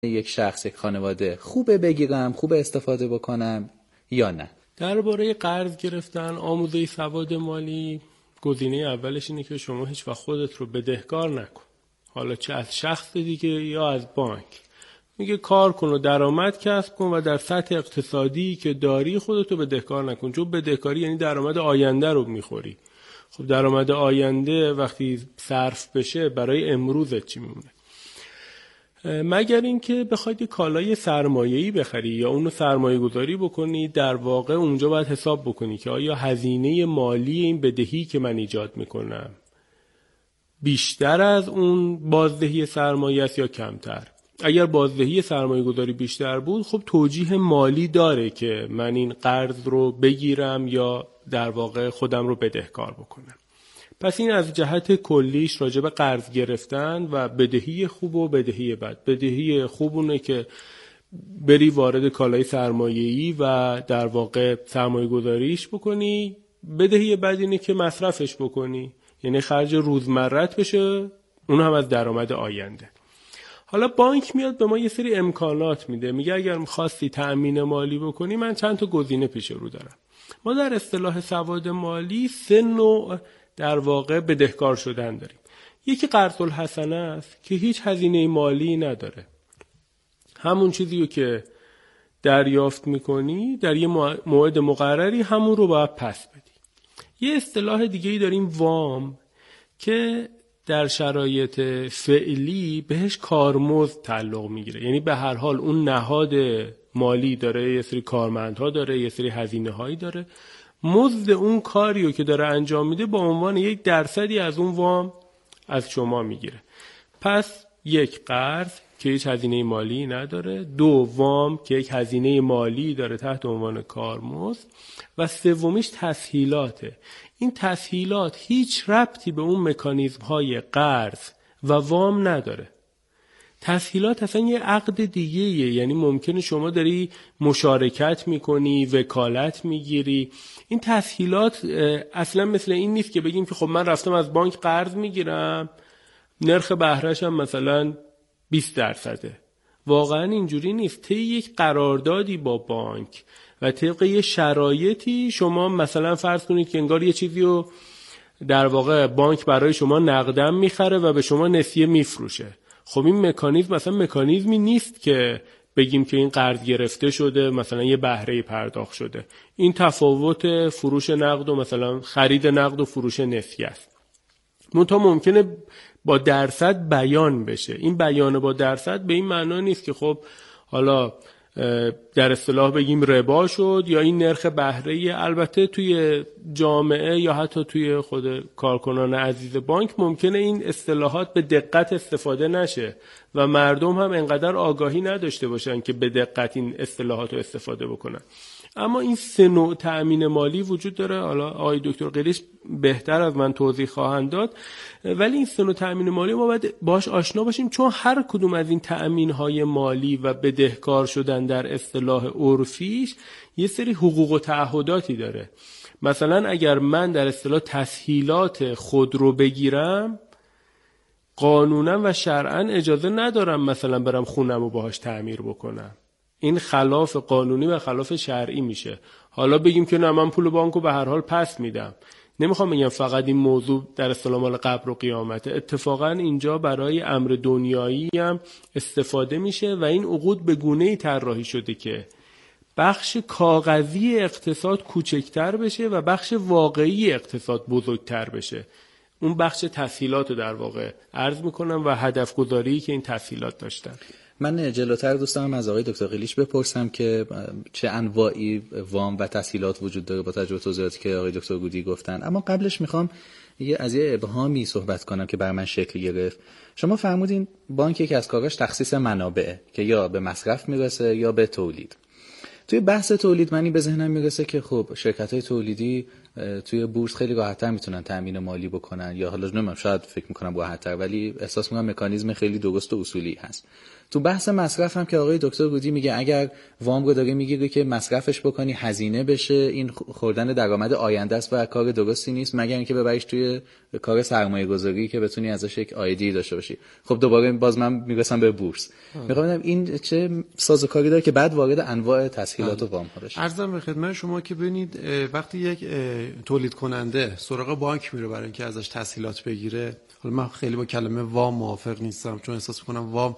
یک شخص، یک خانواده خوبه بگیرم، خوبه استفاده بکنم یا نه؟ درباره قرض گرفتن، آموزه سواد مالی، گزینه اولش اینه که شما هیچ وقت خودت رو بدهکار نکن، حالا چه از شخص دیگه یا از بانک. میگه کار کن و درآمد کسب کن و در سطح اقتصادی که داری خودت رو بدهکار نکن، چون بدهکاری یعنی درآمد آینده رو میخوری. خب درآمد آینده وقتی صرف بشه برای امروزت چی میمونه؟ مگر اینکه بخواید کالای سرمایه‌ای بخری یا اونو سرمایه گذاری بکنی، در واقع اونجا باید حساب بکنی که آیا هزینه مالی این بدهی که من ایجاد میکنم بیشتر از اون بازدهی سرمایه است یا کمتر. اگر بازدهی سرمایه گذاری بیشتر بود، خب توجیه مالی داره که من این قرض رو بگیرم یا در واقع خودم رو بدهکار بکنم. پس این از جهت کلیش راجع به قرض گرفتن و بدهی خوب و بدهی بد. بدهی خوب اونه که بری وارد کالای سرمایه‌ای و در واقع سرمایه گذاریش بکنی. بدهی بد اینه که مصرفش بکنی، یعنی خرج روزمرت بشه، اون هم از درآمد آینده. حالا بانک میاد به ما یه سری امکانات میده، میگه اگر می‌خواستی تأمین مالی بکنی من چند تا گزینه پیش رو دارم. ما در اصطلاح سواد مالی 3 نوع در واقع بدهکار شدن داریم. یکی قرض الحسنه است که هیچ هزینه مالی نداره، همون چیزیو که دریافت میکنی در یه موعد مقرری همون رو باید پس بدی. یه اصطلاح دیگه‌ای داریم وام، که در شرایط فعلی بهش کارمزد تعلق میگیره، یعنی به هر حال اون نهاد مالی داره یه سری کارمندها داره، یه سری هزینه هایی داره، مزد اون کاریو که داره انجام میده با عنوان 1% از اون وام از شما میگیره. پس یک قرض که هیچ هزینه مالی نداره، 2 وام که یک هزینه مالی داره تحت عنوان کارمزد، و سومیش تسهیلاته. این تسهیلات هیچ ربطی به اون مکانیزم های قرض و وام نداره. تسهیلات اصلا یه عقد دیگه‌ایه، یعنی ممکنه شما داری مشارکت میکنی، وکالت میگیری. این تسهیلات اصلا مثل این نیست که بگیم که خب من رفتم از بانک قرض میگیرم، نرخ بهره‌ش هم مثلا 20%. واقعا اینجوری نیست. طی یک قراردادی با بانک و طبق یه شرایطی شما مثلا فرض کنید که انگار یه چیزی رو در واقع بانک برای شما نقدن میخره و به شما نسیه میفروشه. خب این مکانیزم مثلا مکانیزمی نیست که بگیم که این قرض گرفته شده مثلا یه بهره پرداخت شده. این تفاوت فروش نقد و مثلا خرید نقد و فروش نسیه است. منتها ممکنه با درصد بیان بشه. این بیان با درصد به این معنا نیست که خب حالا در اصطلاح بگیم ربا شد یا این نرخ بهره. البته توی جامعه یا حتی توی خود کارکنان عزیز بانک ممکنه این اصطلاحات به دقت استفاده نشه و مردم هم انقدر آگاهی نداشته باشن که به دقت این اصطلاحات رو استفاده بکنن. اما این 3 نوع تأمین مالی وجود داره. حالا آقای دکتر قلیش بهتر از من توضیح خواهند داد، ولی این 3 نوع تأمین مالی ما باید باش آشنا باشیم، چون هر کدوم از این تأمین‌های مالی و بدهکار شدن در اصطلاح عرفیش یه سری حقوق و تعهداتی داره. مثلا اگر من در اصطلاح تسهیلات خود رو بگیرم، قانونا و شرعا اجازه ندارم مثلا برم خونم رو باهاش تعمیر بکنم. این خلاف قانونی و خلاف شرعی میشه. حالا بگیم که نه من پول بانکو به هر حال پس میدم. نمیخوام بگم فقط این موضوع در اصطلاح مال قبر و قیامته. اتفاقا اینجا برای امر دنیایی هم استفاده میشه و این عقود به گونه‌ای طراحی شده که بخش کاغذی اقتصاد کوچکتر بشه و بخش واقعی اقتصاد بزرگتر بشه. اون بخش تسهیلات رو در واقع عرض میکنم و هدف گذاری که این تسهیلات داشتن. من جلوتر دوست دارم از آقای دکتر قلیش بپرسم که چه انواعی وام و تسهیلات وجود داره با توجه به توضیحاتی که آقای دکتر گودی گفتن. اما قبلش میخوام از یه ابهامی صحبت کنم که بر من شکل گرفت. شما فرمودین بانک یکی از کاراش تخصیص منابعه که یا به مصرف میرسه یا به تولید. توی بحث تولید منی به ذهنم میرسه که خب شرکت‌های تولیدی توی بورس خیلی راحت‌تر میتونن تامین مالی بکنن، یا حالا نمیدونم شاید فکر میکنم راحت‌تر، ولی احساس میکنم مکانیزم خیلی درست و اصولی هست. تو بحث مصرف هم که آقای دکتر گودی میگه اگر وام رو داری میگیری که مصرفش بکنی هزینه بشه، این خوردن درآمد آینده است و کار درستی نیست، مگر اینکه ببریش توی کار سرمایه گذاری که بتونی ازش یک عایدی داشته باشی. خب دوباره باز من میرسم به بورس، میخوام ببینم این چه سازوکاری داره که بعد وارد انواع تسهیلات و وام ها بشه. عرضم به خدمت شما که ببینید وقتی یک تولید کننده سراغ بانک میره برای اینکه ازش تسهیلات بگیره، حالا من خیلی با کلمه وام موافق نیستم، چون احساس میکنم وام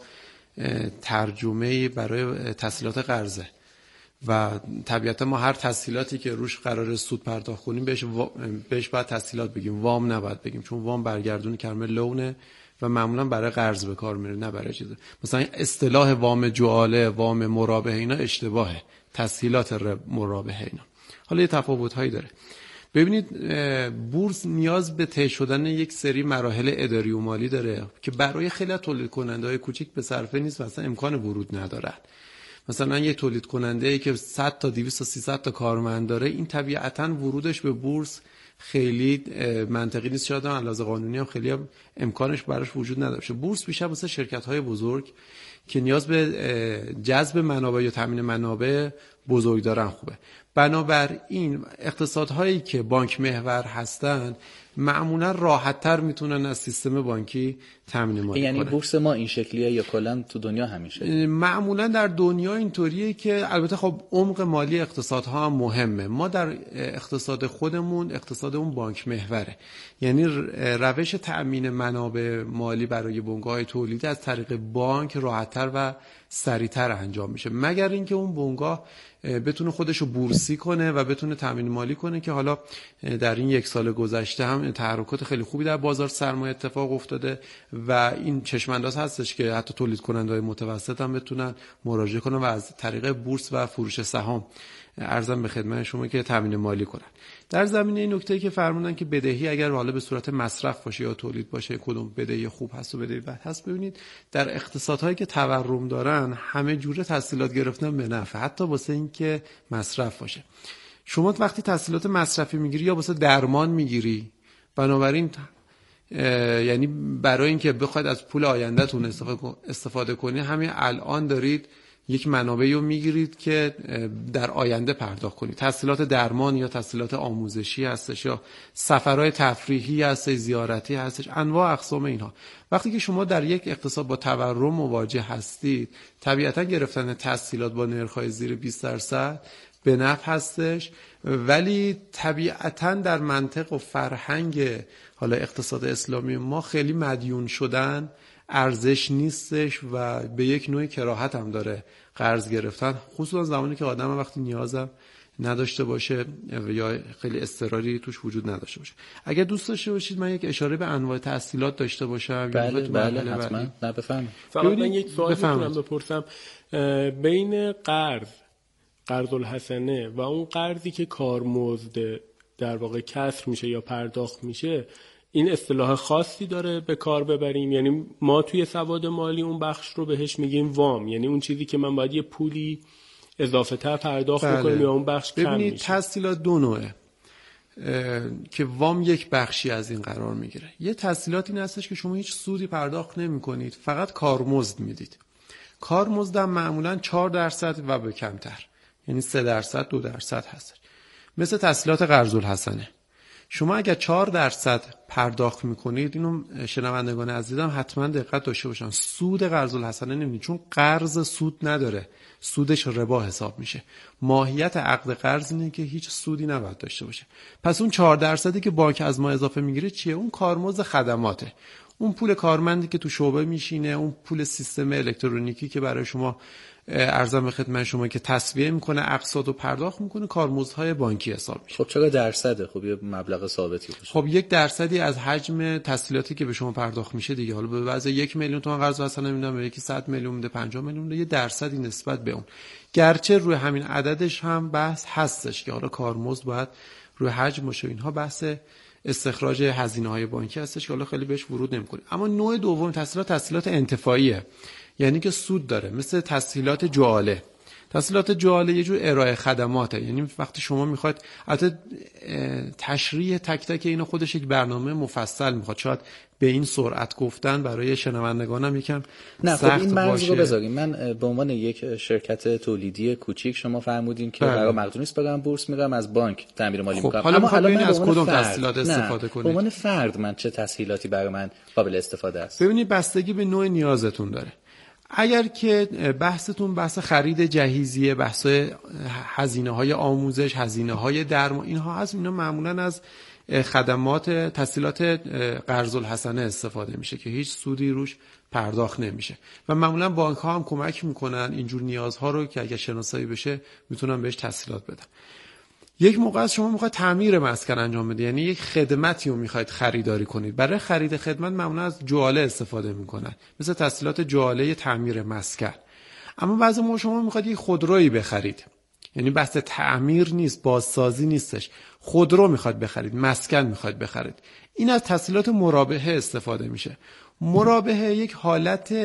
ترجمه‌ای برای تسهیلات قرضه و طبیعتا ما هر تسهیلاتی که روش قرار سود پرداخت کنیم بهش باید تسهیلات بگیم، وام نباید بگیم، چون وام برگردون کلمه لونه و معمولا برای قرض به کار میره نه برای چیز. مثلا اصطلاح وام جعاله، وام مرابحه اینا اشتباهه، تسهیلات مرابحه اینا. حالا یه تفاوت‌هایی داره. ببینید بورس نیاز به طی شدن یک سری مراحل اداری و مالی داره که برای خیلی از تولید کننده‌های کوچیک به صرفه نیست و اصلا امکان ورود ندارن. مثلا یه تولید کننده‌ای که 100 تا 200 تا 300 تا کارمند داره، این طبیعتاً ورودش به بورس خیلی منطقی نیست، شاید هم علاوه قانونی هم خیلی هم امکانش براش وجود نداره. بورس بیشتر واسه شرکت‌های بزرگ که نیاز به جذب منابع یا تامین منابع بزرگ دارن خوبه. بنابراین اقتصادهایی که بانک محور هستن معمولا راحت‌تر میتونن از سیستم بانکی تامین مالی کنن. یعنی بورس ما این شکلیه یا کلا تو دنیا همین شکلیه؟ معمولا در دنیا اینطوریه که البته خب عمق مالی اقتصادها هم مهمه. ما در اقتصاد خودمون اقتصادمون بانک محوره، یعنی روش تامین منابع مالی برای بنگاه‌های تولیدی از طریق بانک راحت‌تر و سریع‌تر انجام میشه، مگر اینکه اون بنگاه بتونه خودشو بورسی کنه و بتونه تامین مالی کنه که حالا در این یک سال گذشته هم تحرکات خیلی خوبی در بازار سرمایه اتفاق افتاده و این چشم‌انداز هستش که حتی تولید کننده‌های متوسط هم بتونن مراجعه کنن و از طریق بورس و فروش سهام ارزم به خدمت شما که تامین مالی کنن. در زمینه این نکته‌ای که فرمودن که بدهی اگر حالا به صورت مصرف باشه یا تولید باشه کدوم بدهی خوب هست و بدهی بد هست، ببینید در اقتصادهایی که تورم دارن همه جوره تسهیلات گرفتن به نفع، حتی واسه اینکه مصرف باشه. شما وقتی تسهیلات مصرفی میگیری یا واسه درمان میگیری، بنابراین یعنی برای اینکه بخواید از پول آیندهتون استفاده کنی همین الان دارید یک منابعی رو میگیرید که در آینده پرداخت کنید. تسهیلات درمان یا تسهیلات آموزشی هستش یا سفرهای تفریحی هستش، زیارتی هستش، انواع اقسام اینها. وقتی که شما در یک اقتصاد با تورم مواجه هستید، طبیعتا گرفتن تسهیلات با نرخ‌های زیر 20% به نفع هستش، ولی طبیعتا در منطق و فرهنگ حالا اقتصاد اسلامی ما خیلی مدیون شدن ارزش نیستش و به یک نوع کراهت هم داره قرض گرفتن، خصوصا زمانی که آدم وقتی نیازم نداشته باشه یا خیلی اضطراری توش وجود نداشته باشه. اگر دوست داشته باشید من یک اشاره به انواع تسهیلات داشته باشم. بله حتما. نه بفرمایید. فقط من یک سوال میتونم بپرسم، بین قرض الحسنه و اون قرضی که کارمزد در واقع کسر میشه یا پرداخت میشه، این اصطلاح خاصی داره به کار ببریم؟ یعنی ما توی سواد مالی اون بخش رو بهش میگیم وام، یعنی اون چیزی که من باید یه پولی اضافه تر پرداخت بکنم یا اون بخش کم میشه؟ ببینید تسهیلات دو نوعه که وام یک بخشی از این قرار میگیره. یه تسهیلات این هستش که شما هیچ سودی پرداخت نمی کنید، فقط کارمزد میدید. کارمزد هم معمولاً 4% و به کمتر، یعنی 3% 2% هست. مثل تسهیلات قرض الحسنه. شما اگر 4% پرداخت میکنید، اینو شنوندگان عزیزم حتما دقت داشته باشن، سود قرض الحسنه نمیدید، چون قرض سود نداره، سودش ربا حساب میشه. ماهیت عقد قرض اینه که هیچ سودی نباید داشته باشه. پس اون 4% که بانک از ما اضافه میگیره چیه؟ اون کارمزد خدماته، اون پول کارمندی که تو شعبه میشینه، اون پول سیستم الکترونیکی که برای شما ارزم به خدمت شما که تسویه میکنه، اقساط رو پرداخت میکنه، کارمزدهای بانکی حساب میشه. خب چرا درصده؟ خب یه مبلغ ثابتی باشه. خب 1% از حجم تسهیلاتی که به شما پرداخت میشه دیگه. حالا به وضع 1 میلیون تومان قرض مثلا نمیدونم، به یکی 100 میلیون میده، 50 میلیون میده، 1% نسبت به اون. گرچه روی همین عددش هم بحث هستش که حالا کارمزد باید روی حجم باشه، اینها بحث استخراج هزینه‌های بانکی هستش که حالا خیلی بهش ورود نمی‌کنیم. اما نوع دوم تسهیلات انتفاعیه، یعنی که سود داره، مثل تسهیلات جعاله. تسهیلات جعاله یه جور ارائه خدماته، یعنی وقتی شما میخواید، البته تشریح تک تک اینا خودش یک برنامه مفصل میخواد، شاید به این سرعت گفتن برای شنوندگانم یکم نه سخت خب این مرز باشه. رو بذاریم. من به عنوان یک شرکت تولیدی کوچیک، شما فرمودین که برای مقدونی است برم بورس میرم، از بانک تعمیر مالی خب میکنم. حالا میخواد ببینید از کدوم فرد، تسهیلات استفاده کنید. به عنوان فرد من چه تسهیلاتی برای من قابل استفاده است؟ ببینید بستگی به نوع نیازتون داره. اگر که بحثتون بحث خرید جهیزیه، بحث هزینه‌های آموزش، هزینه‌های درمان، اینها هست، اینا معمولاً از خدمات تسهیلات قرض الحسنه استفاده میشه که هیچ سودی روش پرداخت نمیشه و معمولاً بانک‌ها هم کمک میکنن اینجور نیازها رو که اگه شناسایی بشه میتونن بهش تسهیلات بدن. یک موقع از شما میخواید تعمیر مسکن انجام بده، یعنی یک خدمتی رو میخواید خریداری کنید. برای خرید خدمت معمولا از جعاله استفاده میکنن، مثل تسهیلات جعاله تعمیر مسکن. اما بعضی موقع شما میخواید یک خودرویی بخرید، یعنی بحث تعمیر نیست، بازسازی نیستش، خودرو میخواید بخرید، مسکن میخواید بخرید، این از تسهیلات مرابحه استفاده میشه. مرابحه یک حالت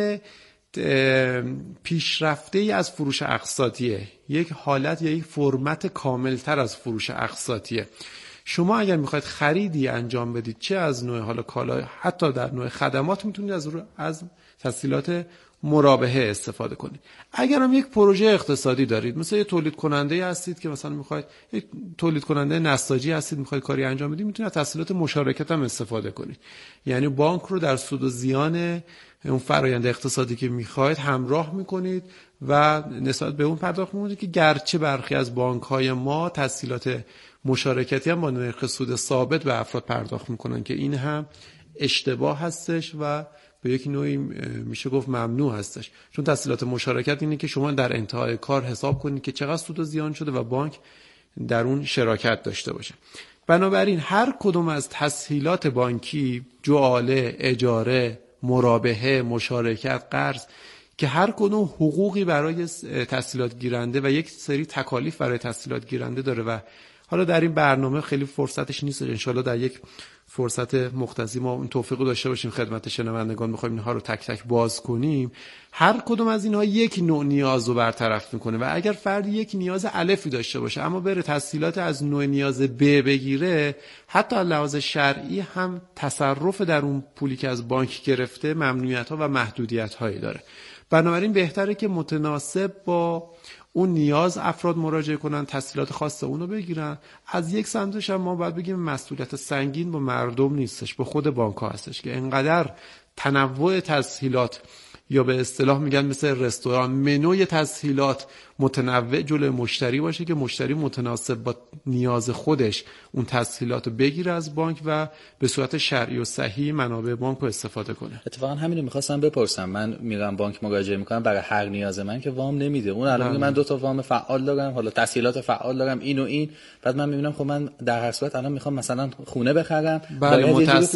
پیشرفته ای از فروش اقساطیه، یک حالت یا یک فرمت کاملتر از فروش اقساطیه. شما اگر میخواید خریدی انجام بدید، چه از نوع حالا کالا، حتی در نوع خدمات، میتونید از تسهیلات مرابحه استفاده کنید. اگر هم یک پروژه اقتصادی دارید، مثلا یه تولید کننده هستید که مثلا میخواید، یک تولید کننده نساجی هستید میخواید کاری انجام بدید، میتونید از تسهیلات مشارکت هم استفاده کنید. یعنی بانک رو در سود و زیان اون فرآیند اقتصادی که میخواید همراه میکنید و نسبت به اون پرداخت میکنید، که گرچه برخی از بانک‌های ما تسهیلات مشارکتی هم با نرخ سود ثابت به افراد پرداخت میکنن که این هم اشتباه هستش و به یک نوعی میشه گفت ممنوع هستش. چون تسهیلات مشارکت اینه که شما در انتهای کار حساب کنید که چقدر سود و زیان شده و بانک در اون شراکت داشته باشه. بنابراین هر کدوم از تسهیلات بانکی، جعاله، اجاره، مرابحه، مشارکت، قرض، که هر کدوم حقوقی برای تسهیلات گیرنده و یک سری تکالیف برای تسهیلات گیرنده داره و حالا در این برنامه خیلی فرصتش نیست، انشالله در یک فرصت مختصی ما اون توفیق داشته باشیم خدمت شنوندگان بخوایم اینها رو تک تک باز کنیم. هر کدوم از اینها یک نوع نیاز رو برطرف میکنه و اگر فرد یک نیاز الفی داشته باشه اما بره تسهیلات از نوع نیاز ب بگیره، حتی از لحاظ شرعی هم تصرف در اون پولی که از بانک گرفته ممنوعیت ها و محدودیت هایی داره. بنابراین بهتره که متناسب با اون نیاز افراد مراجعه کنن، تسهیلات خاص اونو بگیرن. از یک سمتش هم ما باید بگیم مسئولیت سنگین با مردم نیستش، به خود بانک ها هستش که انقدر تنوع تسهیلات، یا به اصطلاح میگن مثل رستوران، منوی تسهیلات متنوع جلوی مشتری باشه که مشتری متناسب با نیاز خودش اون تسهیلات رو بگیره از بانک و به صورت شرعی و صحیح منابع بانک رو استفاده کنه. اتفاقا همین رو می‌خواستم بپرسم. من میرم بانک مراجعه میکنم برای هر نیاز من که وام نمیده. اون الان من 2 تا وام فعال دارم، حالا تسهیلات فعال دارم، این و این. بعد من میبینم خب من در هر صورت الان میخوام مثلا خونه بخرم، بله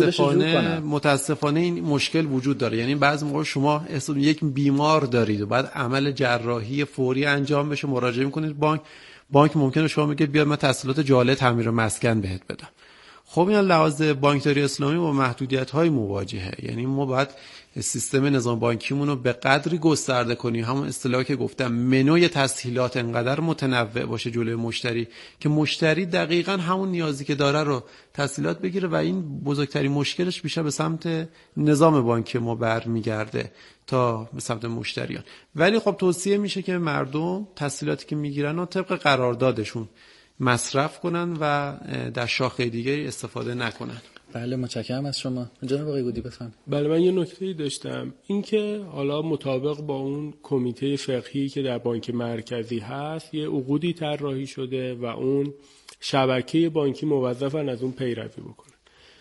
متاسفانه این مشکل وجود داره. یعنی بعضی موقع شما یک بیمار دارید و بعد عمل جراحی فوری انجام بشه، مراجعه میکنید بانک ممکنه شما میگه بیاد من تسهیلات جعاله تعمیر مسکن بهت بدم. خب این لحاظ بانکداری اسلامی با محدودیت‌های مواجهه. یعنی ما باید سیستم نظام بانکیمون رو به قدری گسترده کنیم، همون اصطلاحی که گفتم، منوی تسهیلات انقدر متنوع باشه جلوی مشتری که مشتری دقیقاً همون نیازی که داره رو تسهیلات بگیره و این بزرگترین مشکلش بیشتر به سمت نظام بانکی ما برمیگرده تا به سمت مشتریان. ولی خب توصیه میشه که مردم تسهیلاتی که میگیرن رو طبق قراردادشون مصرف کنن و در شاخه دیگری استفاده نکنن. بله متشکرم از شما. جناب آقای گودی بفرمایید. بله من یه نکته‌ای داشتم، این که حالا مطابق با اون کمیته فقهی که در بانک مرکزی هست یه عقودی طراحی شده و اون شبکه بانکی موظفن از اون پیروی بکنن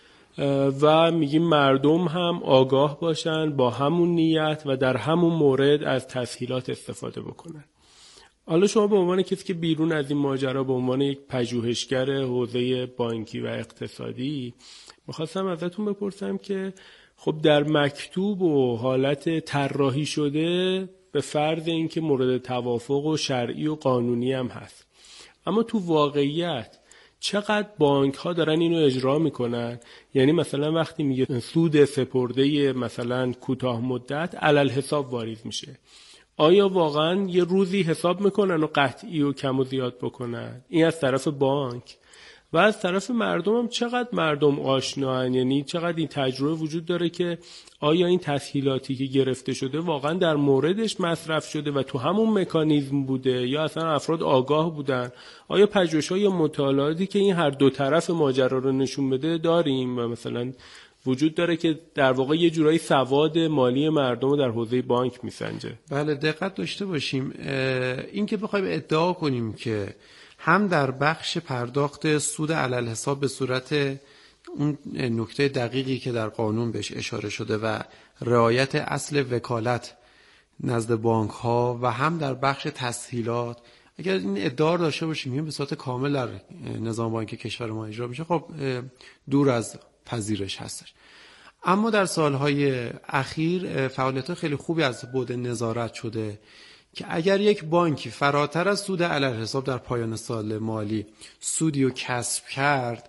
و میگیم مردم هم آگاه باشن با همون نیت و در همون مورد از تسهیلات استفاده بکنن. حالا شما به عنوان کسی که بیرون از این ماجرا به عنوان یک پژوهشگر حوزه بانکی و اقتصادی می‌خواستم ازتون بپرسم که خب در مکتوب و حالت طراحی شده به فرض اینکه مورد توافق و شرعی و قانونی هم هست، اما تو واقعیت چقدر بانک ها دارن اینو اجرا میکنن؟ یعنی مثلا وقتی میگه سود سپرده مثلا کوتاه مدت علل حساب واریز میشه، آیا واقعا یه روزی حساب میکنن و قطعی و کم و زیاد بکنن؟ این از طرف بانک. و از طرف مردم هم چقدر مردم آشناهن، یعنی چقدر این تجربه وجود داره که آیا این تسهیلاتی که گرفته شده واقعا در موردش مصرف شده و تو همون مکانیزم بوده یا اصلا افراد آگاه بودن؟ آیا پژوهش‌ها یا مطالعاتی که این هر دو طرف ماجرا رو نشون بده داریم و مثلا وجود داره که در واقع یه جورایی سواد مالی مردم رو در حوزه بانک میسنجه؟ بله، دقت داشته باشیم. این که بخوایم ادعا کنیم که هم در بخش پرداخت سود علل حساب به صورت اون نکته دقیقی که در قانون بهش اشاره شده و رعایت اصل وکالت نزد بانک ها و هم در بخش تسهیلات، اگر این ادعا داشته باشیم این به صورت کامل در نظام بانکی کشور ما اجرا میشه، خب دور از پذیرش هستش. اما در سالهای اخیر فعالیت خیلی خوبی از بعد نظارت شده که اگر یک بانکی فراتر از سود علل حساب در پایان سال مالی سودی رو کسب کرد،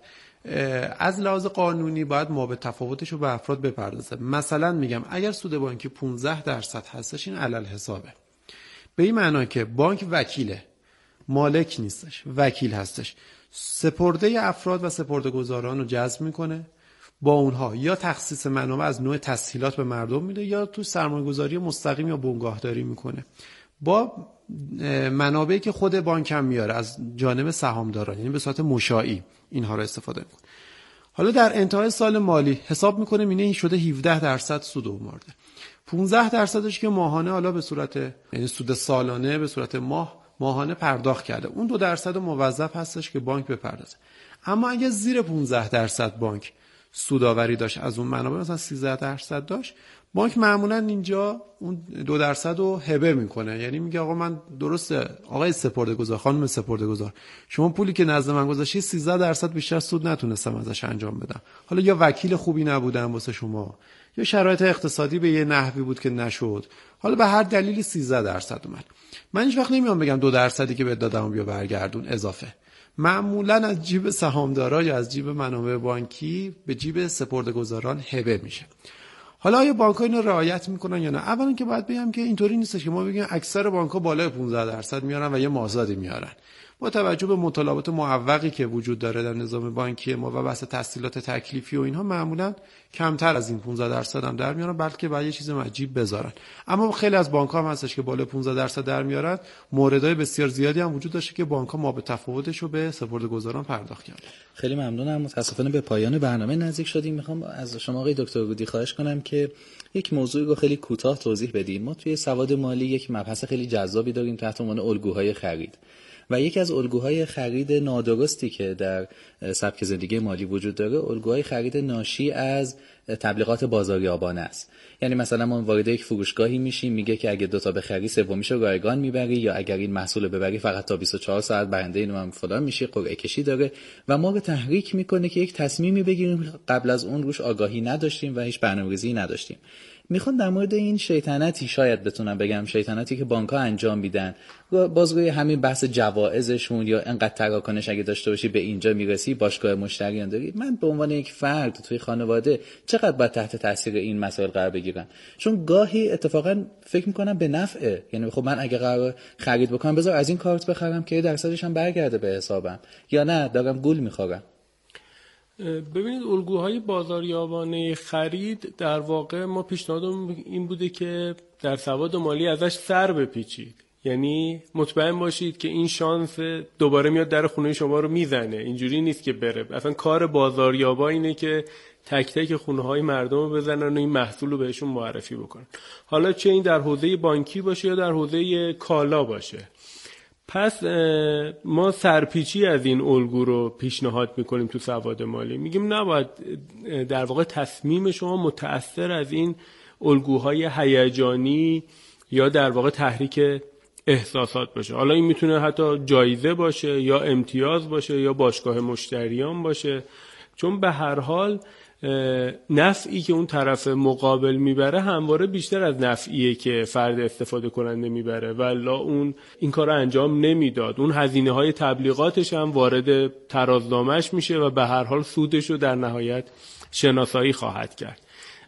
از لحاظ قانونی باید مابع تفاوتش رو به افراد بپردازه. مثلا میگم اگر سود بانکی 15% هستش، این علل حسابه. به این معنی که بانک وکیله، مالک نیستش، وکیل هستش. سپرده افراد و سپرده‌گذاران رو جذب میکنه، با اونها یا تخصیص منابع از نوع تسهیلات به مردم میده یا تو سرمایه‌گذاری مستقیم یا بنگاهداری میکنه با منابعی که خود بانک هم میاره از جانب سهامداران، یعنی به صورت مشاعی اینها رو استفاده میکنه. حالا در انتهای سال مالی حساب میکنه میینه این شده 17% سود آورده، 15%ش که ماهانه حالا به صورت یعنی سود سالانه به صورت ماهانه پرداخت کرده، اون 2% موظف هستش که بانک بپردازه. اما اگه زیر 15% بانک سوداوری داشت از اون منابع، مثلا 13% داشت، بانک معمولا اینجا اون 2% رو هبه میکنه. یعنی میگه آقا من درسته آقای سپرده‌گذار، خانم سپرده‌گذار، شما پولی که نزد من گذاشتی 13% بیشتر سود نتونستم ازش انجام بدم، حالا یا وکیل خوبی نبودم واسه شما یا شرایط اقتصادی به یه نحوی بود که نشد، حالا به هر دلیلی 13% اومد. من هیچ وقت نمیام بگم 2% که بهت دادم بیا برگردون اضافه. معمولا از جیب سهامدارا یا از جیب منابع بانکی به جیب سپرده‌گذاران هبه میشه. حالا آیا بانک‌ها اینو رعایت میکنن یا نه؟ اولا که باید بگم که اینطوری نیستش که ما بگیم اکثر بانک‌ها بالای 15% میارن و یه مازادی میارن. با توجه به مطالبات معوقی که وجود داره در نظام بانکی ما و بحث تسهیلات تکلیفی و اینها، معمولا کمتر از این 15% هم در میارن، بلکه باید یه چیز عجیب بذارن. اما خیلی از بانک‌ها هم هستش که بالای 15% در میارن. موردهای بسیار زیادی هم وجود داشته که بانک‌ها ما به تفاوتش رو به سپرده‌گذاران پرداخت کردن. خیلی ممنونم. متاسفانه به پایان برنامه نزدیک شدیم. میخوام از شما آقای دکتر گودی خواهش کنم که یک موضوعی رو خیلی کوتاه توضیح بدید. ما توی سواد مالی یک مبحث خیلی جذابی داریم تحت عنوان الگوهای خرید و یکی از الگوهای خرید نادرستی که در سبک زندگی مالی وجود داره الگوهای خرید ناشی از تبلیغات بازاریابانه است. یعنی مثلا ما وارد یک فروشگاهی میشیم، میگه که اگه 2 تا بخری سومیشو رایگان میبری، یا اگر این محصول ببری فقط تا 24 ساعت برنده اینو فلان میشی، قرعه کشی داره و ما رو تحریک میکنه که یک تصمیمی بگیریم قبل از اون روش آگاهی نداشتیم و هیچ برنامه‌ریزی نداشتیم. میخوام در مورد این شیطنتی، شاید بتونم بگم شیطنتی که بانک‌ها انجام میدن، باز روی همین بحث جوائزشون یا انقدر تراکنش اگه داشته باشی به اینجا میرسی، باشگاه مشتریان داری، من به عنوان یک فرد توی خانواده چقدر باید تحت تاثیر این مسائل قرار بگیرم؟ چون گاهی اتفاقا فکر میکنم به نفعه. یعنی خب من اگه قرار خرید بکنم بذار از این کارت بخرم که درصدش هم برگرده به حسابم، یا نه دارم گول میخورم. ببینید الگوهای بازاریابانه خرید در واقع ما پیشنهادمون این بوده که در سواد مالی ازش سر بپیچید. یعنی مطمئن باشید که این شانس دوباره میاد در خونه شما رو میزنه، اینجوری نیست که بره. اصلا کار بازاریابا اینه که تک تک خونه های مردم رو بزنن و این محصول رو بهشون معرفی بکنن، حالا چه این در حوزه بانکی باشه یا در حوزه کالا باشه. پس ما سرپیچی از این الگو رو پیشنهاد میکنیم تو سواد مالی. میگیم نباید در واقع تصمیم شما متأثر از این الگوهای هیجانی یا در واقع تحریک احساسات باشه. حالا این میتونه حتی جایزه باشه یا امتیاز باشه یا باشگاه مشتریان باشه، چون به هر حال نفعی که اون طرف مقابل میبره همواره بیشتر از نفعیه که فرد استفاده کننده میبره، والا اون این کار رو انجام نمیداد. اون هزینه های تبلیغاتش هم وارد ترازنامه‌اش میشه و به هر حال سودش رو در نهایت شناسایی خواهد کرد.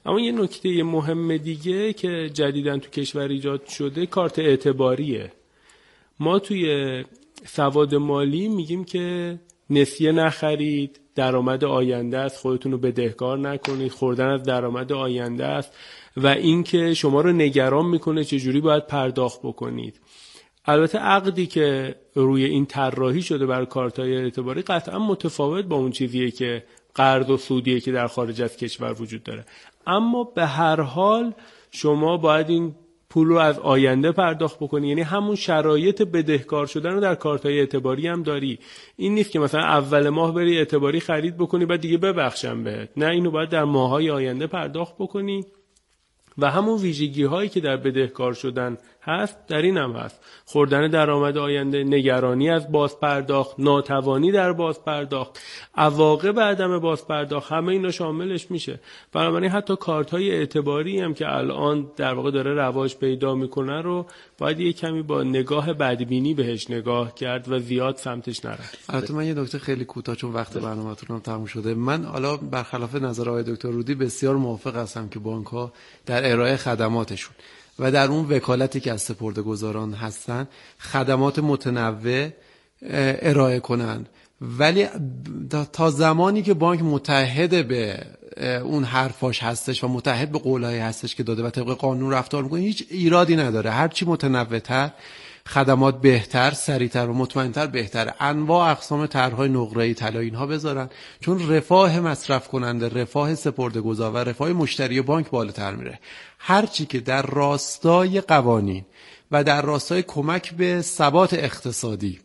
اما یه نکته مهم دیگه که جدیداً تو کشور ایجاد شده کارت اعتباریه. ما توی سواد مالی میگیم که نسیه نخرید، درآمد آینده است، خودتون رو بدهکار نکنید، خوردن از درآمد آینده است و اینکه شما رو نگران میکنه چجوری باید پرداخت بکنید. البته عقدی که روی این طراحی شده برای کارت‌های اعتباری قطعا متفاوت با اون چیزیه که قرض و سودیه که در خارج از کشور وجود داره، اما به هر حال شما باید این پول رو از آینده پرداخت بکنی، یعنی همون شرایط بدهکار شدن رو در کارت‌های اعتباری هم داری. این نیست که مثلا اول ماه بری اعتباری خرید بکنی بعد دیگه ببخشم بهت، نه، اینو باید در ماه‌های آینده پرداخت بکنی و همون ویژگی هایی که در بدهکار شدن هست در این هم هست: خوردن درآمد آینده، نگرانی از بازپرداخت، ناتوانی در بازپرداخت، عواقب عدم بازپرداخت، همه اینا شاملش میشه. بنابراین حتی کارت های اعتباری هم که الان در واقع داره رواج پیدا میکنه رو باید یه کمی با نگاه بدبینی بهش نگاه کرد و زیاد سمتش نرفت. البته من یه نکته خیلی کوتاه چون وقت برنامه‌تون هم تموم شده، من حالا برخلاف نظر آقای دکتر رودی بسیار موافق هستم که بانک‌ها در ارائه خدماتشون و در اون وکالتی که از سپرده‌گذاران هستن خدمات متنوع ارائه کنند، ولی تا زمانی که بانک متحد به اون حرفاش هستش و متحد به قولایی هستش که داده و طبق قانون رفتار میکنه هیچ ایرادی نداره. هرچی متنوع‌تر، خدمات بهتر، سریعتر و مطمئن‌تر بهتره. انواع اقسام طرح‌های نقره‌ای، طلایی اینها بذارن، چون رفاه مصرف کننده، رفاه سپرده‌گذار و رفاه مشتری بانک بالاتر میره. هرچی که در راستای قوانین و در راستای کمک به ثبات اقتصادی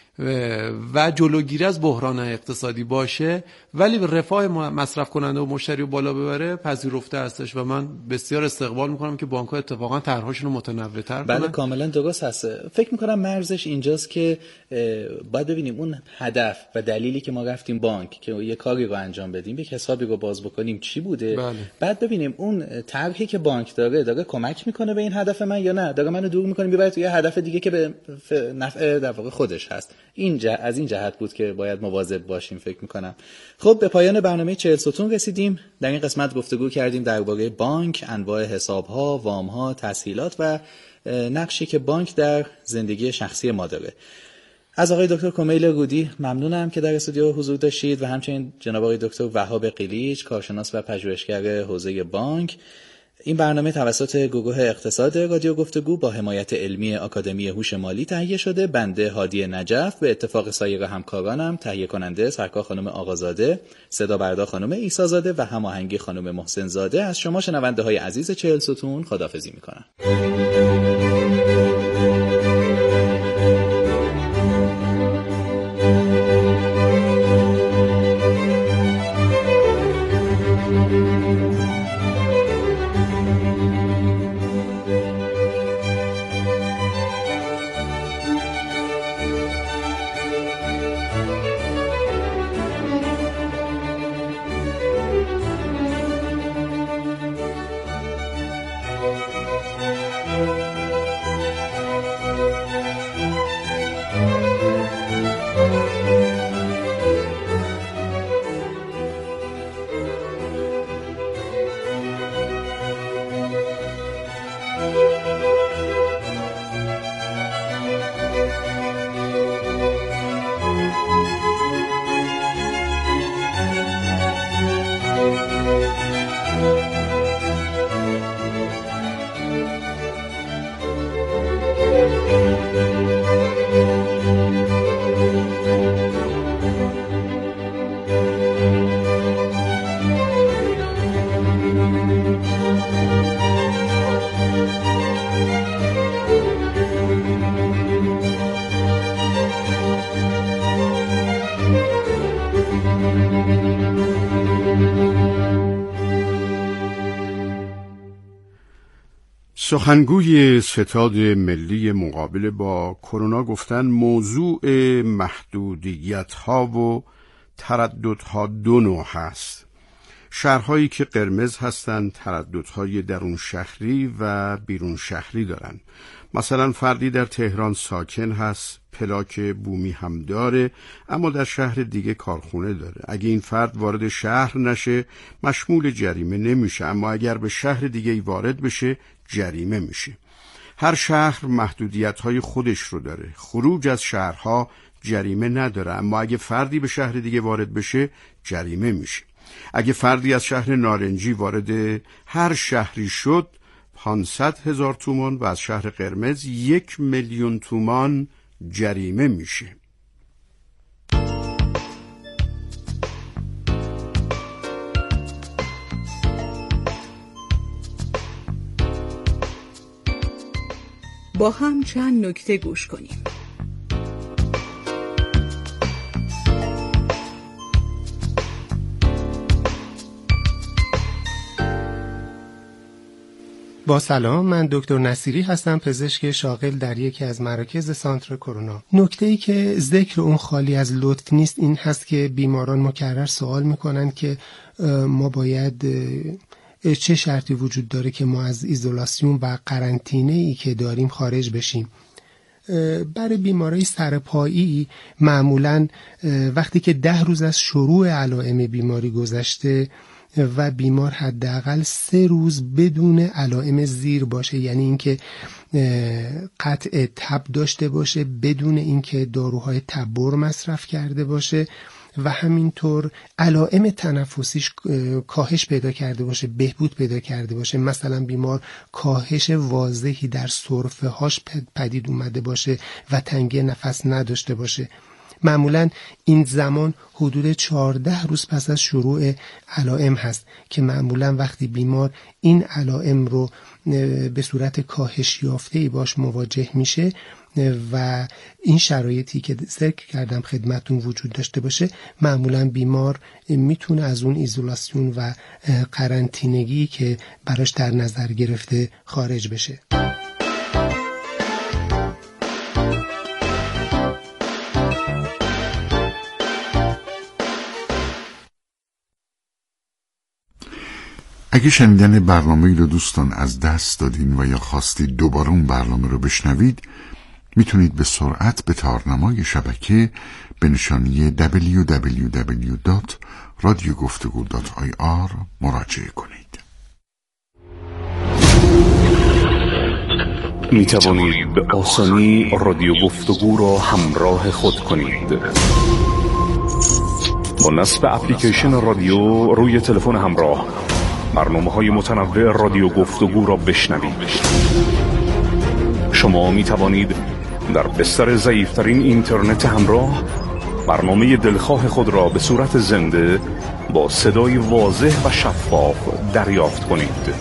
و جلوگیری از بحران‌های اقتصادی باشه ولی رفاه مصرف کننده و مشتری رو بالا ببره پذیرفته هستش و من بسیار استقبال میکنم که بانک‌ها اتفاقا طرح‌هاشون رو متنوع‌تر کنن. بله کاملا درست هست. فکر میکنم مرزش اینجاست که باید ببینیم اون هدف و دلیلی که ما رفتیم بانک که یه کاری رو انجام بدیم، یک حسابی رو باز بکنیم چی بوده. بله. بعد ببینیم اون طرحی که بانک داره کمک میکنه به این هدف من یا نه، داره منو دور میکنه میبره توی هدف دیگه که به نفع در واقع خودش هست. از این جهت بود که باید مواظب باشیم فکر میکنم. خب به پایان برنامه 40 ستون رسیدیم. در این قسمت گفتگو کردیم درباره بانک، انواع حساب‌ها، وام‌ها، تسهیلات و نقشی که بانک در زندگی شخصی ما داره. از آقای دکتر کمیل رودی ممنونم که در استودیو حضور داشتید و همچنین جناب آقای دکتر وهاب قلیچ، کارشناس و پژوهشگر حوزه بانک. این برنامه توسط گروه اقتصاد رادیو گفتگو با حمایت علمی آکادمی هوش مالی تهیه شده. بنده هادی نجف به اتفاق سایر همکارانم، تهیه کننده سرکار خانم آقازاده، صدا بردار خانم عیسی‌زاده و هماهنگی خانم محسن زاده، از شما شنونده های عزیز 40 ستون خداحافظی میکنم. سخنگوی ستاد ملی مقابله با کرونا گفتن موضوع محدودیت‌ها و ترددها دو نوع هست. شهرهایی که قرمز هستند ترددهای درون شهری و بیرون شهری دارند. مثلا فردی در تهران ساکن هست، پلاک بومی هم داره، اما در شهر دیگه کارخونه داره. اگه این فرد وارد شهر نشه مشمول جریمه نمیشه، اما اگر به شهر دیگه وارد بشه جریمه میشه. هر شهر محدودیت‌های خودش رو داره. خروج از شهرها جریمه نداره، اما اگه فردی به شهر دیگه وارد بشه جریمه میشه. اگه فردی از شهر نارنجی وارد هر شهری شد 500,000 تومان و از شهر قرمز 1,000,000 تومان جریمه میشه. با هم چند نکته گوش کنیم. با سلام، من دکتر نصیری هستم، پزشک شاغل در یکی از مراکز سانتر کرونا. نکته‌ای که ذکر اون خالی از لطف نیست این هست که بیماران مکرر سوال میکنن که ما باید چه شرطی وجود داره که ما از ایزولاسیون و قرنطینه‌ای که داریم خارج بشیم. برای بیمارای سرپایی معمولاً وقتی که 10 روز از شروع علائم بیماری گذشته و بیمار حداقل 3 روز بدون علائم زیر باشه، یعنی اینکه قطع تب داشته باشه بدون اینکه داروهای تبر مصرف کرده باشه و همینطور علائم تنفسیش کاهش پیدا کرده باشه، بهبود پیدا کرده باشه، مثلا بیمار کاهش واضحی در سرفه هاش پدید اومده باشه و تنگی نفس نداشته باشه. معمولا این زمان حدود 14 روز پس از شروع علائم هست که معمولا وقتی بیمار این علائم رو به صورت کاهش یافته‌ای باش مواجه میشه و این شرایطی که ذکر کردم خدمتون وجود داشته باشه، معمولا بیمار میتونه از اون ایزولاسیون و قرنطینگی که براش در نظر گرفته خارج بشه. اگه شنیدن برنامه‌ای رو دوستان از دست دادین و یا خواستید دوباره اون برنامه رو بشنوید، میتونید به سرعت به تارنمای شبکه به نشانی www.radioguftego.ir مراجعه کنید. میتوانید به آسانی رادیو گفتگو را همراه خود کنید. با نصب اپلیکیشن رادیو روی تلفن همراه برنامه‌های متنوع رادیو گفتگو را بشنوید. شما می توانید در بستر ضعیف‌ترین اینترنت همراه برنامه دلخواه خود را به صورت زنده با صدای واضح و شفاف دریافت کنید.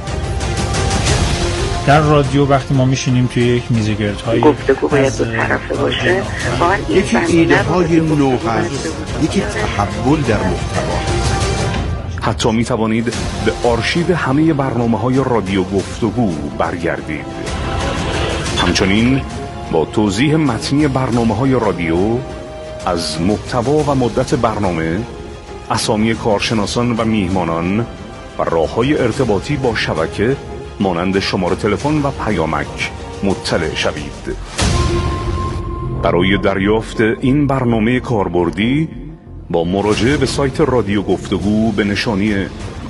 در رادیو وقتی ما میشینیم توی یک میزگردهای گفتگو باید دو طرفه باشه، یکی ایده های نو هست، یکی تحول در محتوا. حتی می توانید به آرشیو همه برنامه‌های رادیو گفتگو برگردید. همچنین با توضیح متنی برنامه‌های رادیو از محتوا و مدت برنامه، اسامی کارشناسان و میهمانان و راه‌های ارتباطی با شبکه مانند شماره تلفن و پیامک مطلع شوید. برای دریافت این برنامه کاربردی با مراجعه به سایت رادیو گفتگو به نشانی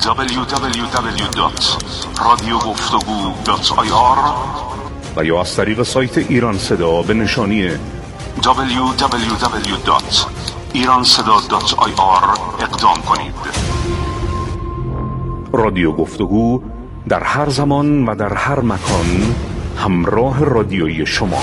www.radioguftego.ir و یا از طریق سایت ایران صدا به نشانی www.iranseda.ir اقدام کنید. رادیو گفتگو در هر زمان و در هر مکان همراه رادیویی شما.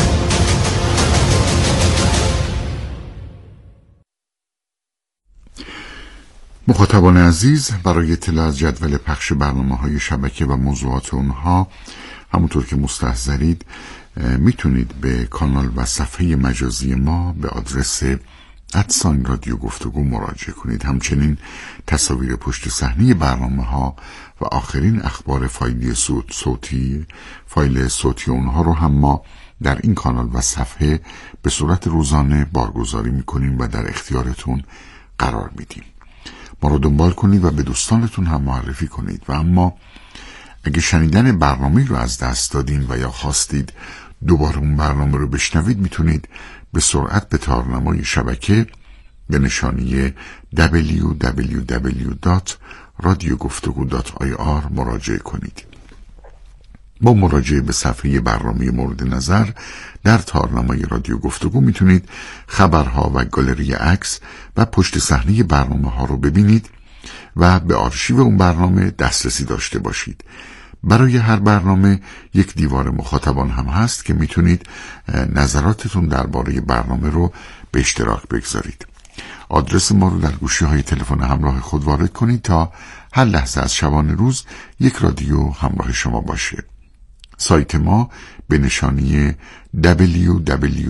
مخاطبان عزیز، برای اطلاع از جدول پخش برنامه‌های شبکه و موضوعات اونها همونطور که مستحضرید میتونید به کانال و صفحه مجازی ما به آدرس @رادیو گفتگو مراجعه کنید. همچنین تصاویر پشت صحنه برنامه‌ها و آخرین اخبار فایل صوتی اونها رو هم ما در این کانال و صفحه به صورت روزانه بارگذاری میکنیم و در اختیارتون قرار میدیم. ما رو دنبال کنید و به دوستانتون هم معرفی کنید. و اما اگه شنیدن برنامه رو از دست دادین و یا خواستید دوباره اون برنامه رو بشنوید میتونید به سرعت به تارنمای شبکه به نشانی www.radioguftagو.ir مراجعه کنید. با مراجعه به صفحه برنامه مورد نظر در تارنمای رادیو گفتگو میتونید خبرها و گالری عکس و پشت صحنه برنامه ها رو ببینید و به آرشیو اون برنامه دسترسی داشته باشید. برای هر برنامه یک دیوار مخاطبان هم هست که میتونید نظراتتون درباره برنامه رو به اشتراک بگذارید. آدرس ما رو در گوشی های تلفن همراه خود وارد کنید تا هر لحظه از شبانه روز یک رادیو همراه شما باشه. سایت ما به نشانی www